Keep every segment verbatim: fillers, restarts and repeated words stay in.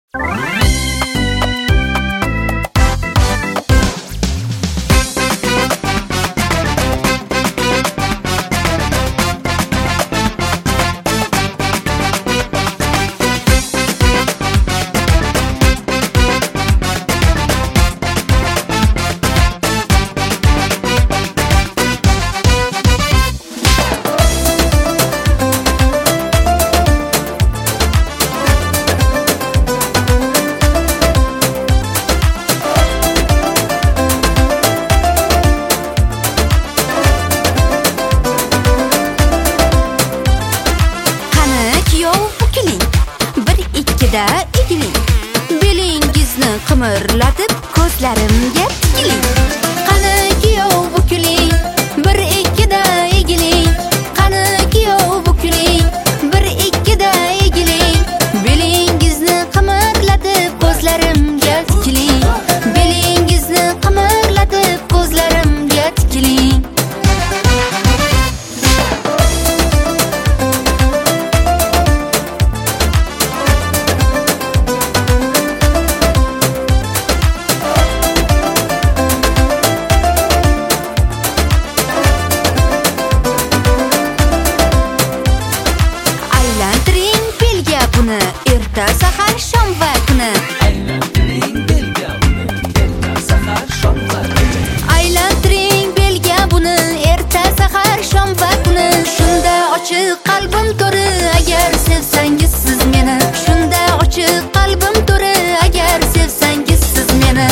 Egiling, belingizni qimirlatib ko'zlarimga tikiling. Qani kuyov bukiling, bir ikkida egiling. Qani kuyov bukiling, bir ikkida egiling. Belingizni qimirlatib ko'zlarimga tikiling. Belingizni qimirlatib ko'zlarimga tikiling. Erta sahar shom va kuni aylantiring belga buni erta sahar shom va kuni aylantiring belga buni erta sahar shom va kuni shunda ochiq qalbim to'ri agar sevsangiz siz meni shunda ochiq qalbim to'ri agar sevsangiz siz meni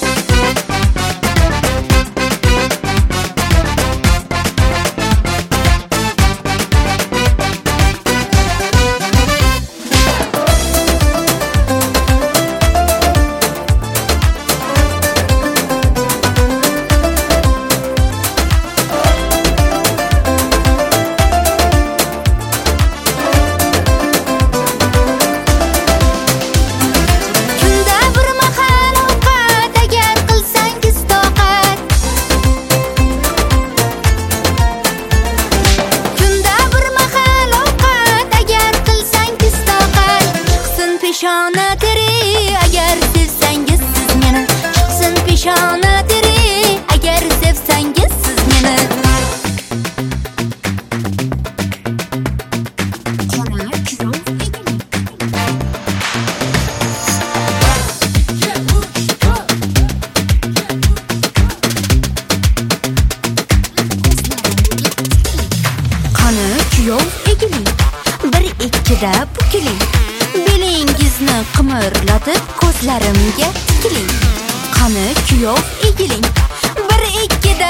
Peshona teri agar sevsangiz siz meni chiqsin peshona teri agar sevsangiz siz meni Qani kuyov egiling, bir ikkida bukiling. Belingizni qimirlatib ko'zlarimga tikiling. Qani kuyov egiling, bir ikkida